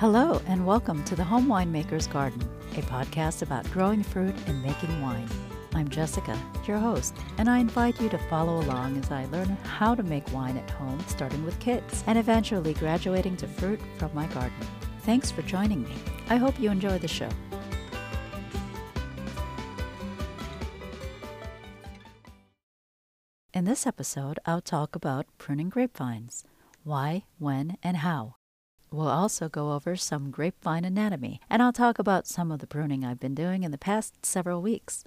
Hello, and welcome to the Home Winemaker's Garden, a podcast about growing fruit and making wine. I'm Jessica, your host, and I invite you to follow along as I learn how to make wine at home, starting with kids, and eventually graduating to fruit from my garden. Thanks for joining me. I hope you enjoy the show. In this episode, I'll talk about pruning grapevines, why, when, and how. We'll also go over some grapevine anatomy, and I'll talk about some of the pruning I've been doing in the past several weeks.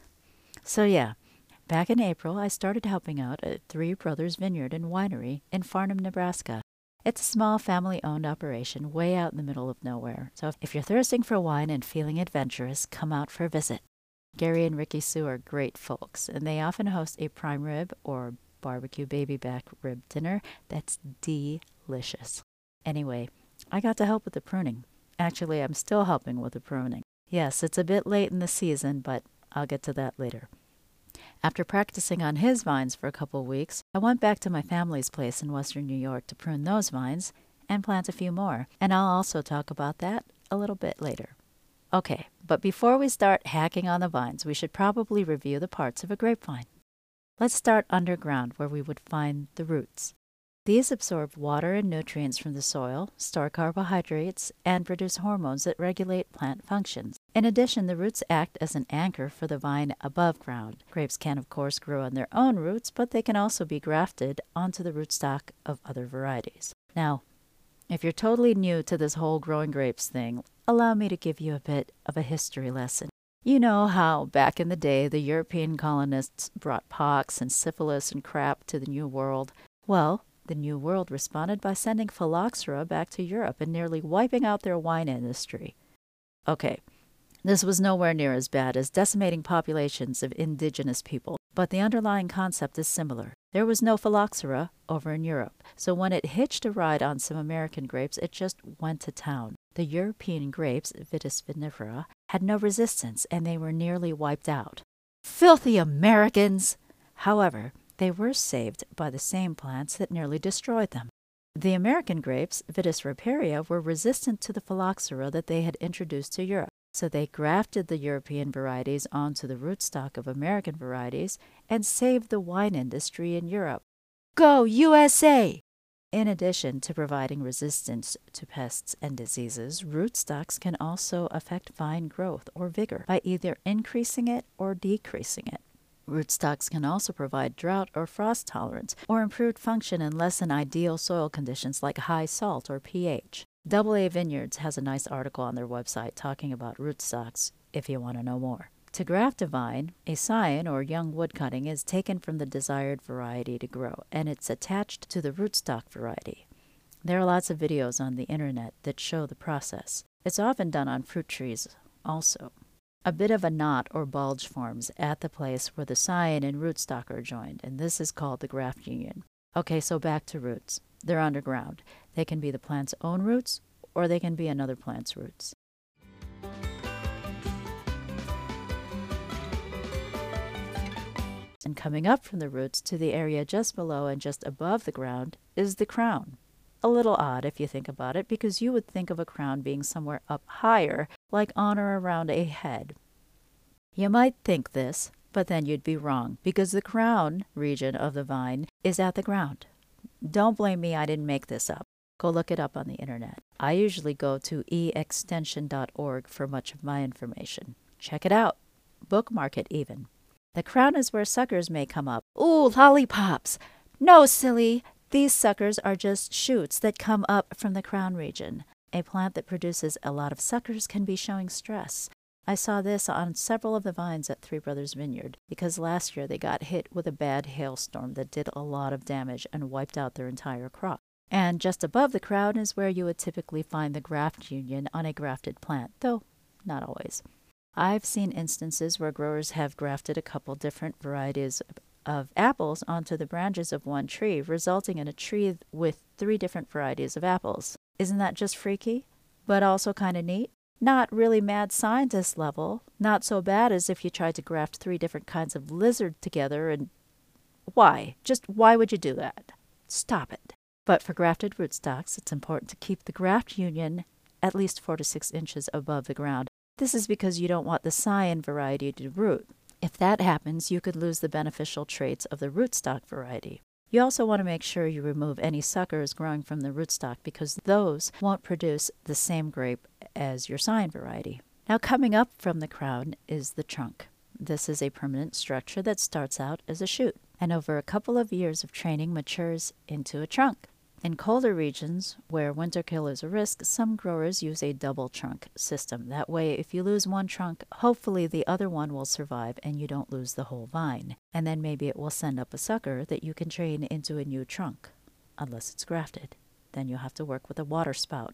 So back in April, I started helping out at Three Brothers Vineyard and Winery in Farnham, Nebraska. It's a small family-owned operation way out in the middle of nowhere, so if you're thirsting for wine and feeling adventurous, come out for a visit. Gary and Ricky Sue are great folks, and they often host a prime rib or barbecue baby back rib dinner that's delicious. Anyway, I got to help with the pruning. Actually, I'm still helping with the pruning. Yes, it's a bit late in the season, but I'll get to that later. After practicing on his vines for a couple of weeks, I went back to my family's place in western New York to prune those vines and plant a few more, and I'll also talk about that a little bit later. Okay, but before we start hacking on the vines, we should probably review the parts of a grapevine. Let's start underground where we would find the roots. These absorb water and nutrients from the soil, store carbohydrates, and produce hormones that regulate plant functions. In addition, the roots act as an anchor for the vine above ground. Grapes can, of course, grow on their own roots, but they can also be grafted onto the rootstock of other varieties. Now, if you're totally new to this whole growing grapes thing, allow me to give you a bit of a history lesson. You know how, back in the day, the European colonists brought pox and syphilis and crap to the New World? Well, the New World responded by sending phylloxera back to Europe and nearly wiping out their wine industry. Okay, this was nowhere near as bad as decimating populations of indigenous people, but the underlying concept is similar. There was no phylloxera over in Europe, so when it hitched a ride on some American grapes, it just went to town. The European grapes, Vitis vinifera, had no resistance, and they were nearly wiped out. Filthy Americans! However, they were saved by the same plants that nearly destroyed them. The American grapes, Vitis riparia, were resistant to the phylloxera that they had introduced to Europe, so they grafted the European varieties onto the rootstock of American varieties and saved the wine industry in Europe. Go USA! In addition to providing resistance to pests and diseases, rootstocks can also affect vine growth or vigor by either increasing it or decreasing it. Rootstocks can also provide drought or frost tolerance or improved function in less than ideal soil conditions like high salt or pH. AA Vineyards has a nice article on their website talking about rootstocks if you want to know more. To graft a vine, a scion or young wood cutting is taken from the desired variety to grow, and it's attached to the rootstock variety. There are lots of videos on the internet that show the process. It's often done on fruit trees also. A bit of a knot or bulge forms at the place where the scion and rootstock are joined, and this is called the graft union. Okay, so back to roots. They're underground. They can be the plant's own roots, or they can be another plant's roots. And coming up from the roots to the area just below and just above the ground is the crown. A little odd if you think about it, because you would think of a crown being somewhere up higher, like on or around a head. You might think this, but then you'd be wrong, because the crown region of the vine is at the ground. Don't blame me, I didn't make this up. Go look it up on the internet. I usually go to eextension.org for much of my information. Check it out. Bookmark it even. The crown is where suckers may come up. Ooh, lollipops! No, silly! These suckers are just shoots that come up from the crown region. A plant that produces a lot of suckers can be showing stress. I saw this on several of the vines at Three Brothers Vineyard because last year they got hit with a bad hailstorm that did a lot of damage and wiped out their entire crop. And just above the crown is where you would typically find the graft union on a grafted plant, though not always. I've seen instances where growers have grafted a couple different varieties of apples onto the branches of one tree, resulting in a tree with 3 different varieties of apples. Isn't that just freaky? But also kind of neat? Not really mad scientist level. Not so bad as if you tried to graft 3 different kinds of lizard together and... Why? Just why would you do that? Stop it. But for grafted rootstocks, it's important to keep the graft union at least 4 to 6 inches above the ground. This is because you don't want the scion variety to root. If that happens, you could lose the beneficial traits of the rootstock variety. You also want to make sure you remove any suckers growing from the rootstock because those won't produce the same grape as your scion variety. Now, coming up from the crown is the trunk. This is a permanent structure that starts out as a shoot, and over a couple of years of training matures into a trunk. In colder regions, where winter kill is a risk, some growers use a double trunk system. That way, if you lose one trunk, hopefully the other one will survive and you don't lose the whole vine. And then maybe it will send up a sucker that you can train into a new trunk, unless it's grafted. Then you'll have to work with a water sprout.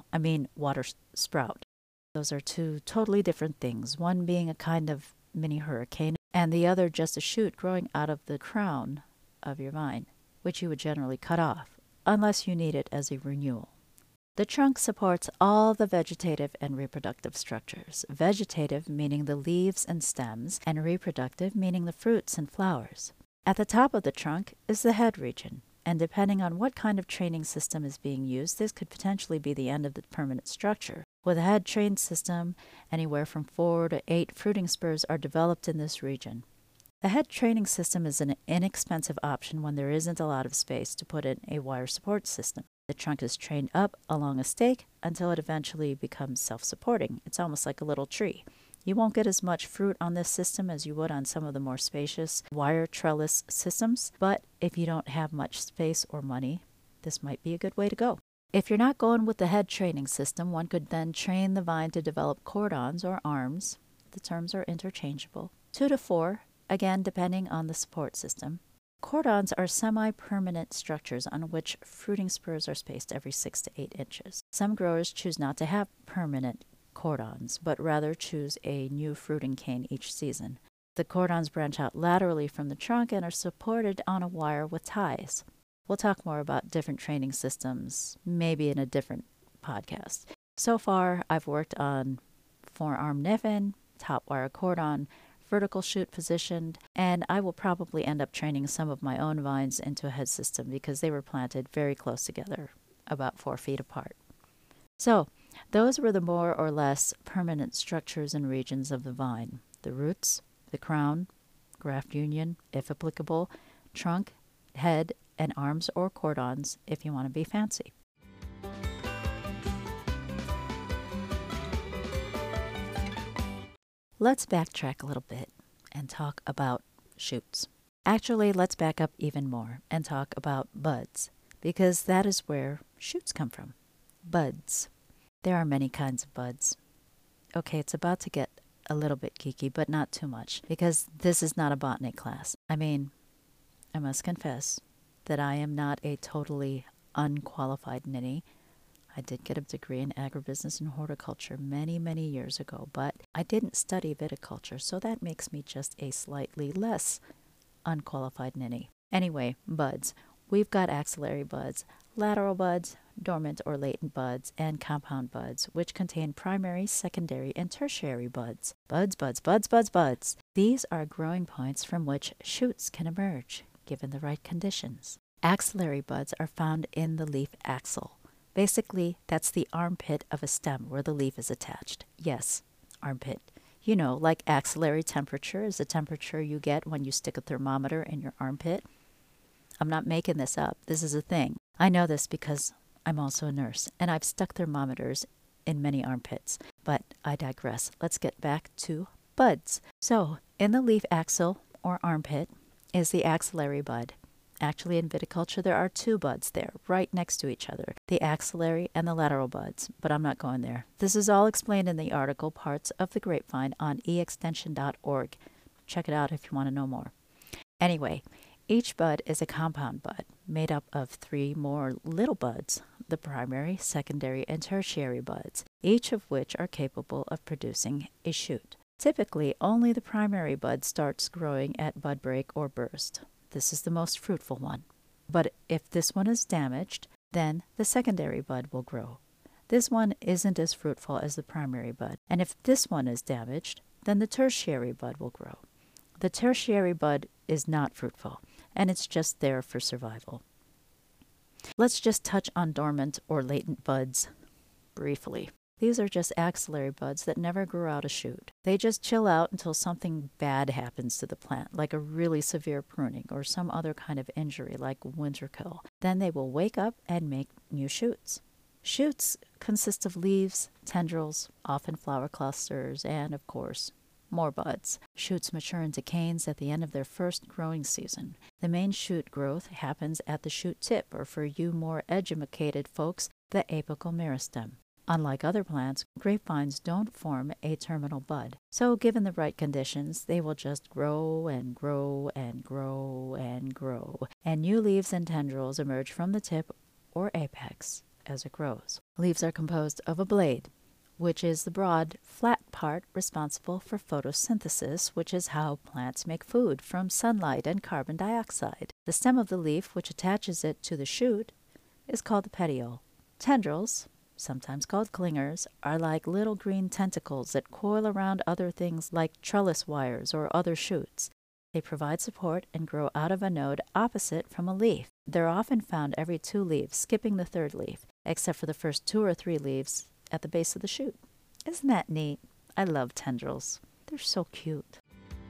Those are two totally different things, one being a kind of mini hurricane and the other just a shoot growing out of the crown of your vine, which you would generally cut off, unless you need it as a renewal. The trunk supports all the vegetative and reproductive structures. Vegetative meaning the leaves and stems, and reproductive meaning the fruits and flowers. At the top of the trunk is the head region, and depending on what kind of training system is being used, this could potentially be the end of the permanent structure. With a head trained system, anywhere from 4 to 8 fruiting spurs are developed in this region. The head training system is an inexpensive option when there isn't a lot of space to put in a wire support system. The trunk is trained up along a stake until it eventually becomes self-supporting. It's almost like a little tree. You won't get as much fruit on this system as you would on some of the more spacious wire trellis systems, but if you don't have much space or money, this might be a good way to go. If you're not going with the head training system, one could then train the vine to develop cordons or arms. The terms are interchangeable. 2 to 4, again depending on the support system. Cordons are semi-permanent structures on which fruiting spurs are spaced every 6 to 8 inches. Some growers choose not to have permanent cordons, but rather choose a new fruiting cane each season. The cordons branch out laterally from the trunk and are supported on a wire with ties. We'll talk more about different training systems, maybe in a different podcast. So far, I've worked on forearm niffin, top wire cordon, vertical shoot positioned, and I will probably end up training some of my own vines into a head system because they were planted very close together, about 4 feet apart. So, those were the more or less permanent structures and regions of the vine: the roots, the crown, graft union, if applicable, trunk, head, and arms or cordons if you want to be fancy. Let's backtrack a little bit and talk about shoots. Actually, let's back up even more and talk about buds, because that is where shoots come from. Buds. There are many kinds of buds. Okay, it's about to get a little bit geeky, but not too much, because this is not a botany class. I must confess that I am not a totally unqualified ninny. I did get a degree in agribusiness and horticulture many, many years ago, but I didn't study viticulture, so that makes me just a slightly less unqualified ninny. Anyway, buds. We've got axillary buds, lateral buds, dormant or latent buds, and compound buds, which contain primary, secondary, and tertiary buds. Buds, buds, buds, buds, buds. These are growing points from which shoots can emerge, given the right conditions. Axillary buds are found in the leaf axil. Basically, that's the armpit of a stem where the leaf is attached. Yes, armpit. You know, like axillary temperature is the temperature you get when you stick a thermometer in your armpit. I'm not making this up. This is a thing. I know this because I'm also a nurse, and I've stuck thermometers in many armpits. But I digress. Let's get back to buds. So, in the leaf axil, or armpit, is the axillary bud. Actually, in viticulture, there are 2 buds there, right next to each other, the axillary and the lateral buds, but I'm not going there. This is all explained in the article Parts of the Grapevine on eextension.org. Check it out if you want to know more. Anyway, each bud is a compound bud, made up of 3 more little buds, the primary, secondary, and tertiary buds, each of which are capable of producing a shoot. Typically, only the primary bud starts growing at bud break or burst. This is the most fruitful one. But if this one is damaged, then the secondary bud will grow. This one isn't as fruitful as the primary bud. And if this one is damaged, then the tertiary bud will grow. The tertiary bud is not fruitful, and it's just there for survival. Let's just touch on dormant or latent buds briefly. These are just axillary buds that never grow out a shoot. They just chill out until something bad happens to the plant, like a really severe pruning or some other kind of injury like winter kill. Then they will wake up and make new shoots. Shoots consist of leaves, tendrils, often flower clusters, and, of course, more buds. Shoots mature into canes at the end of their first growing season. The main shoot growth happens at the shoot tip, or for you more educated folks, the apical meristem. Unlike other plants, grapevines don't form a terminal bud. So given the right conditions, they will just grow and grow and grow and grow, and new leaves and tendrils emerge from the tip or apex as it grows. Leaves are composed of a blade, which is the broad, flat part responsible for photosynthesis, which is how plants make food from sunlight and carbon dioxide. The stem of the leaf, which attaches it to the shoot, is called the petiole. Tendrils, sometimes called clingers, are like little green tentacles that coil around other things like trellis wires or other shoots. They provide support and grow out of a node opposite from a leaf. They're often found every 2 leaves, skipping the 3rd leaf, except for the first 2 or 3 leaves at the base of the shoot. Isn't that neat? I love tendrils. They're so cute.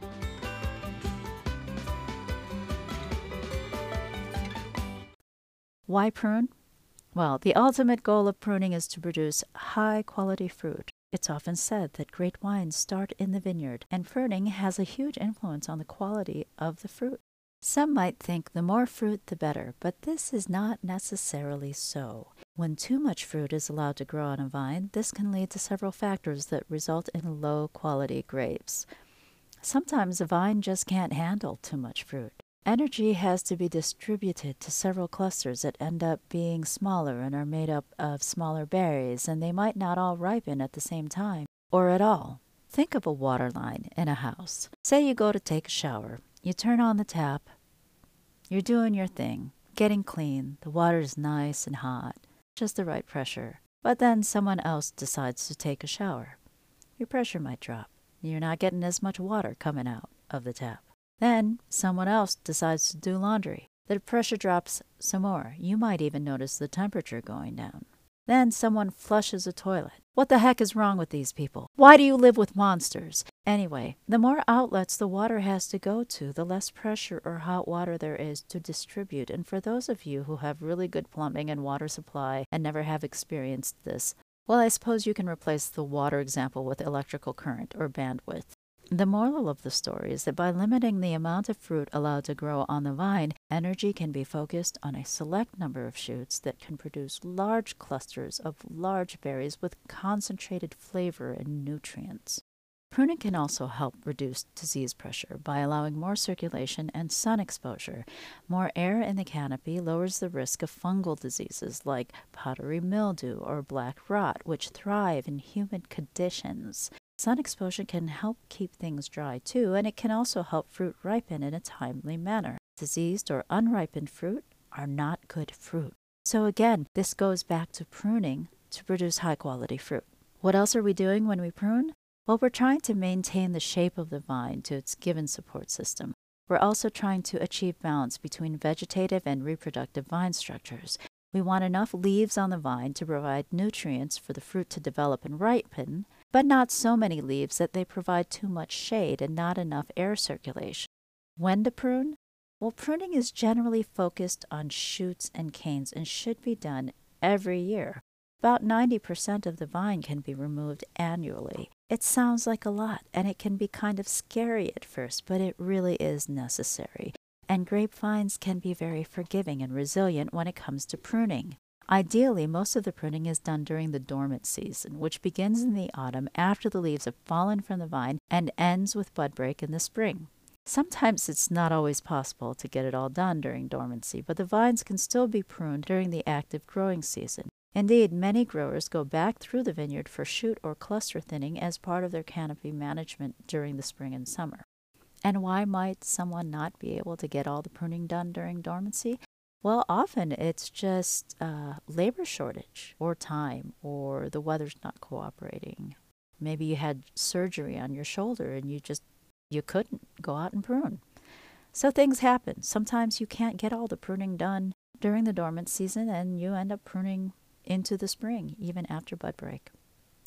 Why prune? Well, the ultimate goal of pruning is to produce high-quality fruit. It's often said that great wines start in the vineyard, and pruning has a huge influence on the quality of the fruit. Some might think the more fruit the better, but this is not necessarily so. When too much fruit is allowed to grow on a vine, this can lead to several factors that result in low-quality grapes. Sometimes a vine just can't handle too much fruit. Energy has to be distributed to several clusters that end up being smaller and are made up of smaller berries, and they might not all ripen at the same time, or at all. Think of a water line in a house. Say you go to take a shower. You turn on the tap. You're doing your thing, getting clean. The water's nice and hot, just the right pressure. But then someone else decides to take a shower. Your pressure might drop. You're not getting as much water coming out of the tap. Then someone else decides to do laundry. The pressure drops some more. You might even notice the temperature going down. Then someone flushes a toilet. What the heck is wrong with these people? Why do you live with monsters? Anyway, the more outlets the water has to go to, the less pressure or hot water there is to distribute. And for those of you who have really good plumbing and water supply and never have experienced this, well, I suppose you can replace the water example with electrical current or bandwidth. The moral of the story is that by limiting the amount of fruit allowed to grow on the vine, energy can be focused on a select number of shoots that can produce large clusters of large berries with concentrated flavor and nutrients. Pruning can also help reduce disease pressure by allowing more circulation and sun exposure. More air in the canopy lowers the risk of fungal diseases like powdery mildew or black rot, which thrive in humid conditions. Sun exposure can help keep things dry too, and it can also help fruit ripen in a timely manner. Diseased or unripened fruit are not good fruit. So again, this goes back to pruning to produce high-quality fruit. What else are we doing when we prune? Well, we're trying to maintain the shape of the vine to its given support system. We're also trying to achieve balance between vegetative and reproductive vine structures. We want enough leaves on the vine to provide nutrients for the fruit to develop and ripen, but not so many leaves that they provide too much shade and not enough air circulation. When to prune? Well, pruning is generally focused on shoots and canes and should be done every year. About 90% of the vine can be removed annually. It sounds like a lot, and it can be kind of scary at first, but it really is necessary. And grapevines can be very forgiving and resilient when it comes to pruning. Ideally, most of the pruning is done during the dormant season, which begins in the autumn after the leaves have fallen from the vine and ends with bud break in the spring. Sometimes it's not always possible to get it all done during dormancy, but the vines can still be pruned during the active growing season. Indeed, many growers go back through the vineyard for shoot or cluster thinning as part of their canopy management during the spring and summer. And why might someone not be able to get all the pruning done during dormancy? Well, often it's just labor shortage or time, or the weather's not cooperating. Maybe you had surgery on your shoulder and you couldn't go out and prune. So things happen. Sometimes you can't get all the pruning done during the dormant season and you end up pruning into the spring, even after bud break.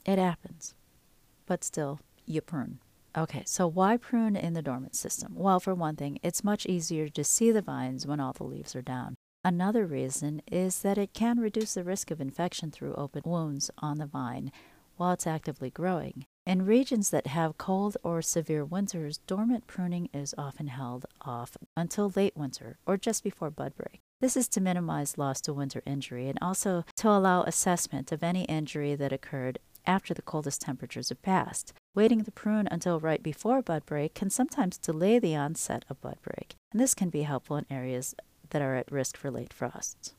It happens. But still, you prune. Okay, so why prune in the dormant system? Well, for one thing, it's much easier to see the vines when all the leaves are down. Another reason is that it can reduce the risk of infection through open wounds on the vine while it's actively growing. In regions that have cold or severe winters, dormant pruning is often held off until late winter or just before bud break. This is to minimize loss to winter injury and also to allow assessment of any injury that occurred after the coldest temperatures have passed. Waiting to prune until right before bud break can sometimes delay the onset of bud break, and this can be helpful in areas that are at risk for late frosts.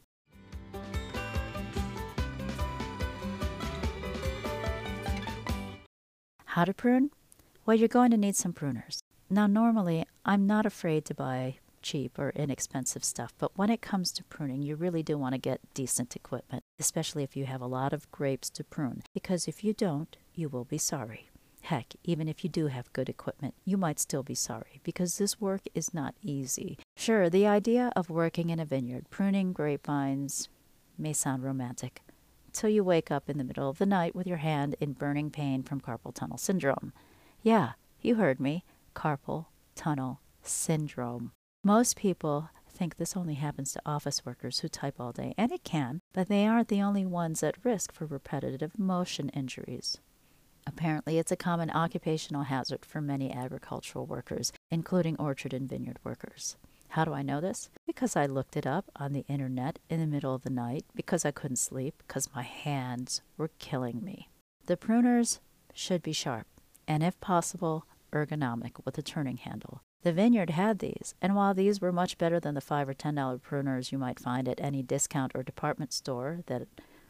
How to prune? Well, you're going to need some pruners. Now, normally, I'm not afraid to buy cheap or inexpensive stuff, but when it comes to pruning, you really do want to get decent equipment, especially if you have a lot of grapes to prune, because if you don't, you will be sorry. Heck, even if you do have good equipment, you might still be sorry, because this work is not easy. Sure, the idea of working in a vineyard, pruning grapevines, may sound romantic, till you wake up in the middle of the night with your hand in burning pain from carpal tunnel syndrome. Yeah, you heard me, carpal tunnel syndrome. Most people think this only happens to office workers who type all day, and it can, but they aren't the only ones at risk for repetitive motion injuries. Apparently, it's a common occupational hazard for many agricultural workers, including orchard and vineyard workers. How do I know this? Because I looked it up on the internet in the middle of the night because I couldn't sleep because my hands were killing me. The pruners should be sharp and, if possible, ergonomic with a turning handle. The vineyard had these, and while these were much better than the $5 or $10 pruners you might find at any discount or department store that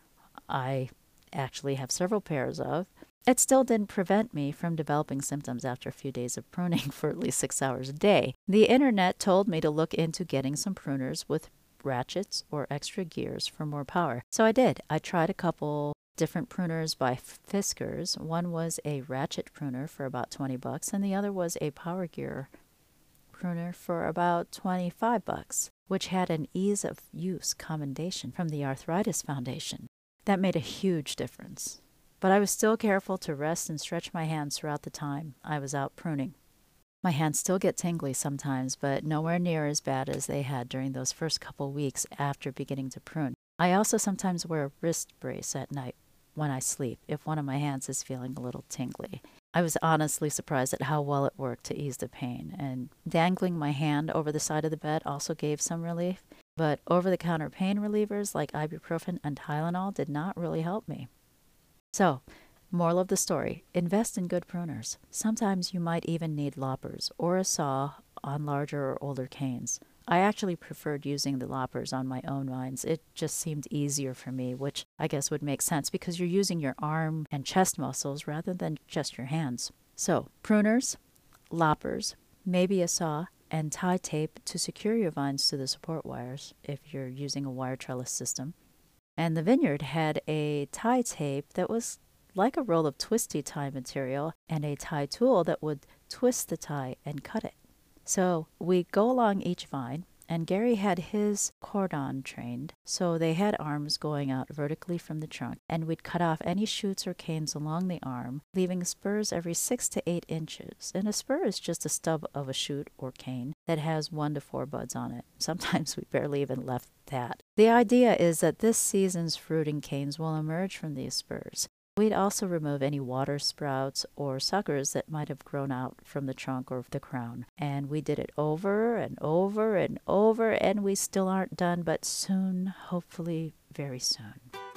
I actually have several pairs of, it still didn't prevent me from developing symptoms after a few days of pruning for at least 6 hours a day. The internet told me to look into getting some pruners with ratchets or extra gears for more power. So I did. I tried a couple different pruners by Fiskars. One was a ratchet pruner for about $20, and the other was a power gear pruner for about $25, which had an ease of use commendation from the Arthritis Foundation. That made a huge difference. But I was still careful to rest and stretch my hands throughout the time I was out pruning. My hands still get tingly sometimes, but nowhere near as bad as they had during those first couple weeks after beginning to prune. I also sometimes wear a wrist brace at night when I sleep if one of my hands is feeling a little tingly. I was honestly surprised at how well it worked to ease the pain, and dangling my hand over the side of the bed also gave some relief, but over-the-counter pain relievers like ibuprofen and Tylenol did not really help me. So, moral of the story, invest in good pruners. Sometimes you might even need loppers or a saw on larger or older canes. I actually preferred using the loppers on my own vines. It just seemed easier for me, which I guess would make sense because you're using your arm and chest muscles rather than just your hands. So, pruners, loppers, maybe a saw, and tie tape to secure your vines to the support wires if you're using a wire trellis system. And the vineyard had a tie tape that was like a roll of twisty tie material and a tie tool that would twist the tie and cut it. So we go along each vine, and Gary had his cordon trained, so they had arms going out vertically from the trunk, and we'd cut off any shoots or canes along the arm, leaving spurs every 6 to 8 inches. And a spur is just a stub of a shoot or cane that has 1 to 4 buds on it. Sometimes we barely even left that. The idea is that this season's fruiting canes will emerge from these spurs. We'd also remove any water sprouts or suckers that might have grown out from the trunk or the crown. And we did it over and over and over, and we still aren't done, but soon, hopefully very soon.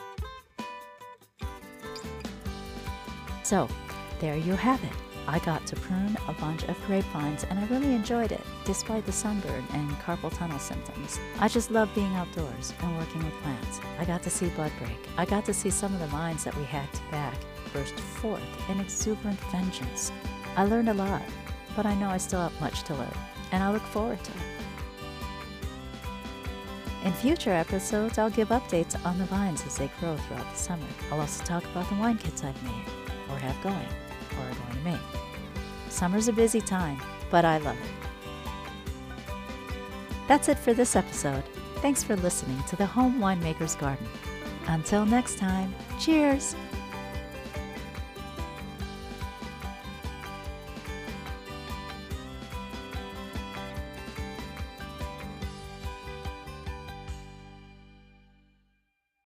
So, there you have it. I got to prune a bunch of grapevines, and I really enjoyed it, despite the sunburn and carpal tunnel symptoms. I just love being outdoors and working with plants. I got to see bud break. I got to see some of the vines that we hacked back burst forth in exuberant vengeance. I learned a lot, but I know I still have much to learn, and I look forward to it. In future episodes, I'll give updates on the vines as they grow throughout the summer. I'll also talk about the wine kits I've made, or have going, or are going to make. Summer's a busy time, but I love it. That's it for this episode. Thanks for listening to the Home Winemaker's Garden. Until next time, cheers!